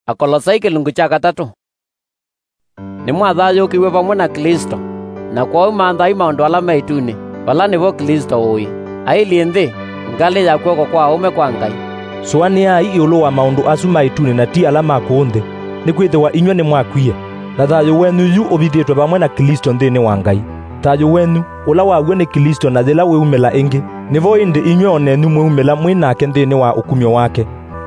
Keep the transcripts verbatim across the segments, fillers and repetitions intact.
Akolosai kilungu cha gatatu. Ni mwathayukiwe pamwe na Kristo, na kwa manthai maundu ala maituni vala nivo Kristo ui aili nthi ngali ya kwoko kwa ume kwa Ngai. Suania iulu wa maundu asu maituni na ti ala makunthi ni kwithiwa inywe ni mwakwie, na thayu wenu yu ubithitwe pamwe na Kristo nthini wa Ngai. Thayu wenu ula wagwe ni Kristo na thila wiumila ingi nivo indi inywe onenu mwiumila mwinake nthini wa ukumyo wake.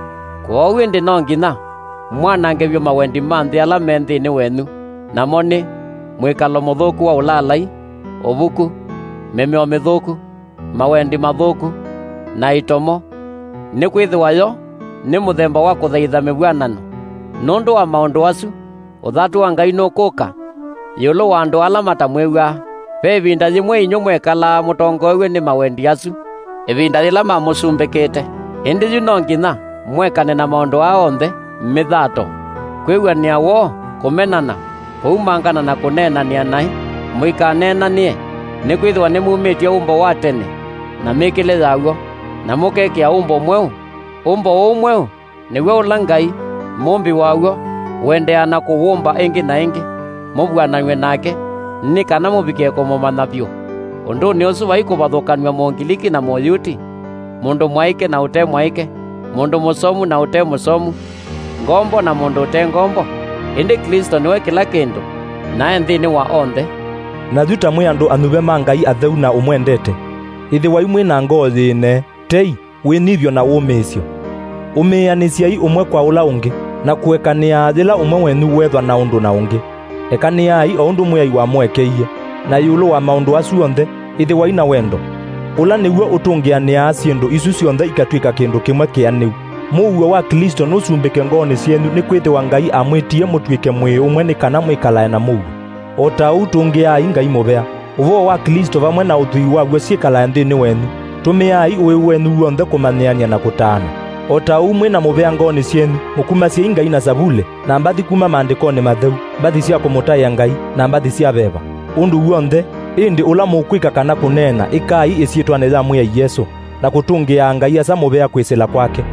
Kwa uwi ndi no nginya mwanangevyo mawendi ma nthi ala me nthini wenu, namo ni mwikalo muthuku wa ulalai, uvuku, memeo mithuku, mawendi mathuku na itomo. Ni kwithiwa yo ni muthemba wa kuthaitha mibwanano. Nundu wa maundu asu uthatu wa Ngai nukuka yulu wa andu ala matamwewa. Pe ivinda yimwe inyu mwekala mutongoiwe ni mawendi asu, ivinda rila mamusumbikite. Indi yu no nginya mwekane na maundu ao nthe mithato, kwiwania wo, kumenana, kuumangana na kunenania nai. Mwikanenanie ni kwithiwa ni mumitie umbo wa tene na mikile yaguo, na mukekia umbo mweu. Umbo uu mweu niwe ula Ngai mumbi waguo wendeana kuwumba ingi na ingi mubwananywe nake, ni kana mubikie kumumana vyu. Undu ni usu vai kuvathukanua mongiliki na moyuti, mundu mwaike na ute mwaike, mundu musomu na ute musomu, ngombo na mundu ute ngombo. Indi Kristo niwe kila kindu, nae nthini wa onthe. Na thuta mwi andu anuve ma Ngai atheu na umwendete. Ithi wai mwina ngoo thine tei winithio na umisio, umianiciai umwe kwa ula ungi na kuekania thila umwe wenu wethwa na undu na ungi. Ekaniai o undu mwiai wa mwekeiye, na yulu wa maundu asu onthe ithi wai na wendo. Ula niguo utungiania ciendu isu cionthe ikatwika kindu kimwe kianiu. Muuo wa Kristo nusumbike ngoni cienu ni kwithiwa Ngai amwitie mutwike mwi umwe ni kana mwikalae na muuo. O ta utungiai Ngai muvea. Uvo wa Kristo vamwe na uthui waguo ciikalae nthini wenu. Tumiai uwi wenu wonthe kumaniania na kutaana. O ta umwe na muvea ngoni cienu mukumacie Ngai na sabule na mbathi kuma maandikoni matheu, mbathi cia kumutaya Ngai na mbathi cia veva. Undu wonthe indi ula mukwika kana kunena ikai iciitwane ya mwi Yesu na kutungia Ngai asa muvea kwisila kwake.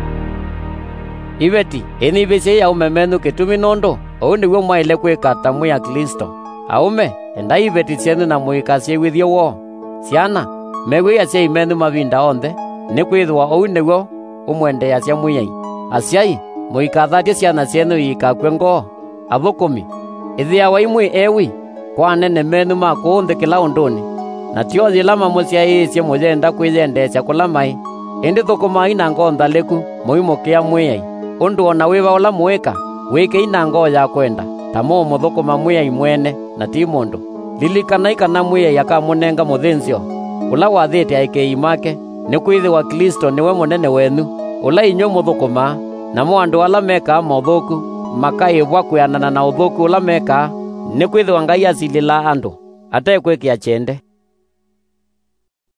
Iveti ini bisi ya umemenu kitumi nondo ou niwe mwaile kwika ta mwi ya Kristo. Aume enda iveti cienu na mwikacie withio wo. Ciana megwia cia imenu mavinda onthe ni kwithwa ou niwe umwendea cia mwiai. Aciai mwikathatie ciana cienu ikakwe ngoo. Athukumi ithia wa imwe ewi kwa nene menu ma kuunthi kila unduni, na tio thila mamuciaicie muyenda kwiyendesya kula mai. Indi thukumai na ngoo nthaliku muimukia mwiai. Undu ona wiva ula mwika wike ina ngoo ya kwenda ta mumuthukuma mwiai mwene na ti mundu. Lilikanai kana mwiai akamunenga muthinzio ula wathite aikei make. Ni kwithiwa Kristo niwe munene wenu ula inywe muthukuma, na mo andu ala meka mothuku makaivwa kwianana na uthuku ula meka. Ni kwithiwa Ngai asilila andu atekwikia chende.